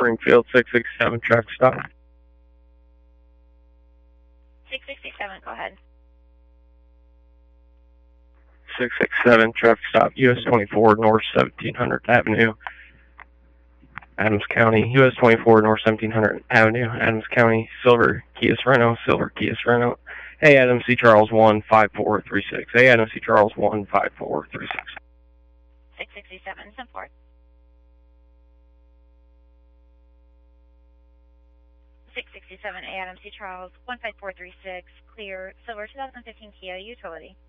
Springfield 667 truck stop. 667, go ahead. 667 truck stop, US 24 North 1700 Avenue, Adams County. US 24 North 1700 Avenue, Adams County. Silver Kia Sorento, Silver Kia Sorento. Hey, Adam C. Charles 15436. Hey, Adam C. Charles 15436. 667, send forth. 667, Adam C. Charles 15436, clear, silver 2015 Kia utility.